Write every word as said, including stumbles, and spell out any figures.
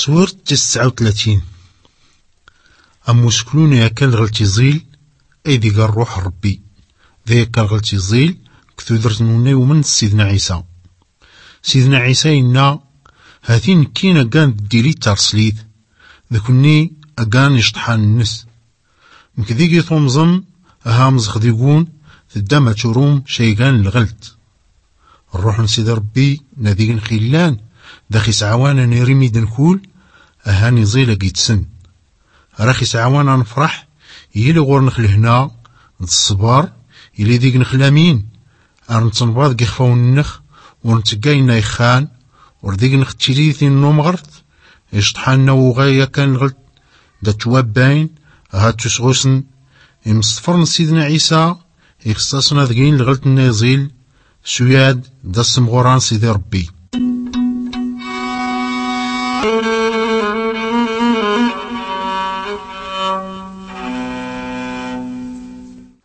تصوير تسعة وثلاثين. أمو سكلون ياكل غلتي زيل أيدي قال روح ربي ذي ياكل غلتي زيل كثو درتنوني ومن سيدنا عيسى. سيدنا عيسى إنا هاتين كينا كان ديري ترسليت ذكني أكان يشطحان النس مكذيكي ثومزم هامز خديقون ثدامة تروم شيغان الغلط. الروح نسيد ربي ناديك خلان داخي سعوانا نرمي دنكول أهاني زيلة قيتسن راخي سعوانا نفرح يلي غور نخل هنا نتصبر يلي ديك نخلامين أرنتنباض قيخفاون النخ ونتقاينا يخان ورديك نختليثي النوم غرط يشطحانا وغايا كان الغلط دا توابين هاتو سغوسن يمصفرن سيدنا عيسى يخصصنا ذقين الغلط النازيل سوياد دا السمغوران سيدي ربي.